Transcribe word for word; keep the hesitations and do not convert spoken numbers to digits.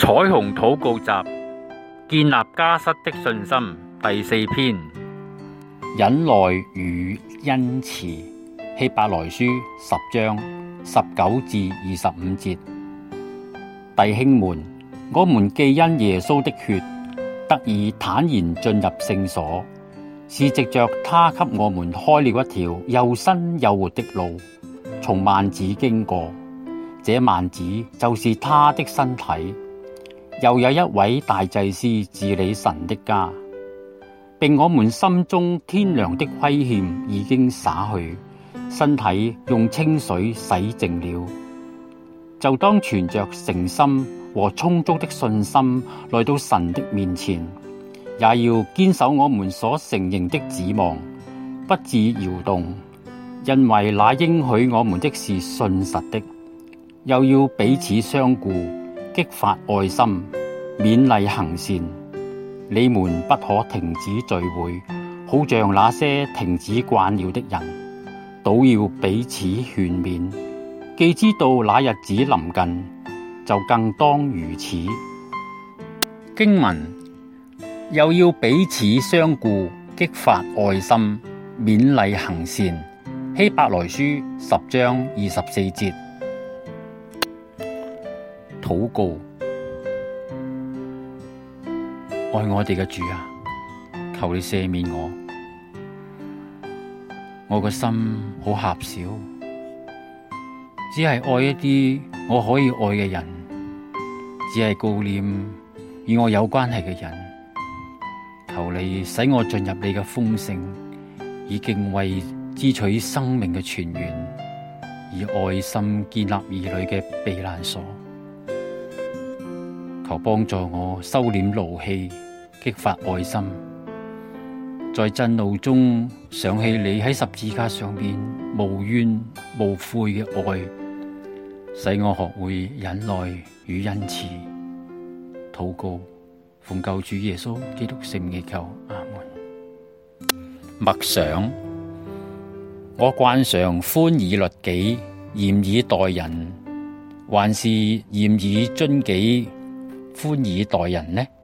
彩虹禱告集，建立家室的信心，第四篇。 忍耐與恩慈，希伯來書十章十九至二十五節。弟兄們，我們既因耶穌的血得以坦然進入聖所，是藉着他給我們開了一條又新又活的路，從幔子經過。這幔子就是他的身體。又有一位大祭司治理神的家，並我們心中天良的虧欠已經灑去，身體用清水洗淨了，就當存着誠心和充足的信心來到神的面前，也要堅守我們所承認的指望，不致搖動，因為那應許我們的是信實的。又要彼此相顧，激發愛心，勉勵行善。你們不可停止聚會，好像那些停止慣了的人，倒要彼此勸勉。既知道那日子臨近，就更當如此。 經文又要彼此相顧，激發愛心，勉勵行善。希伯來書十章二十四節。禱告。愛我哋嘅主啊，求你赦免我，我個心好狹小，只係愛一啲我可以愛嘅人，只係顧念與我有關係嘅人。求你使我進入你嘅豐盛，以敬畏支取生命嘅泉源，以愛心建立兒女嘅避難所。求幫助我收斂怒氣，激發愛心，在震怒中想起你喺十字架上面無怨無悔嘅愛，使我學會忍耐與恩慈。禱告，奉救主耶穌基督聖名求，阿門。默想，我慣常寬以律己，嚴以待人，還是嚴以遵紀，寬以待人呢？